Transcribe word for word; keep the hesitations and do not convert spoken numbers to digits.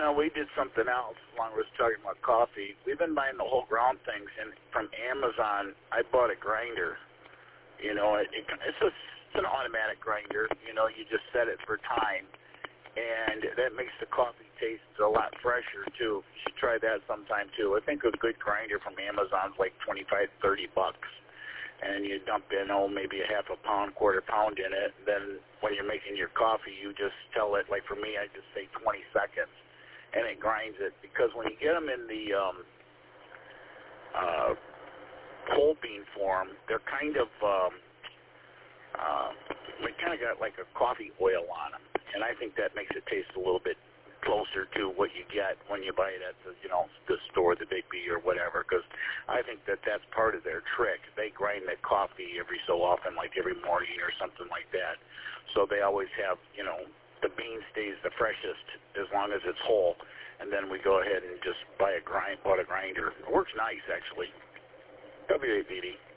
know, we did something else while we was talking about coffee. We've been buying the whole ground things, and from Amazon, I bought a grinder. You know, it, it, it's, a, it's an automatic grinder. You know, you just set it for time, and that makes the coffee taste a lot fresher, too. You should try that sometime, too. I think a good grinder from Amazon's like twenty-five, thirty bucks. And you dump in, oh, maybe a half a pound, quarter pound in it. Then when you're making your coffee, you just tell it, like for me, I just say twenty seconds, and it grinds it. Because when you get them in the um, uh, whole bean form, they're kind of, um, uh, they kind of got like a coffee oil on them. And I think that makes it taste a little bit closer to what you get when you buy it at the, you know, the store, the Big B or whatever, because I think that that's part of their trick. They grind that coffee every so often, like every morning or something like that. So they always have, you know, the bean stays the freshest as long as it's whole, and then we go ahead and just buy a grind, bought a grinder. It works nice, actually. W A B D.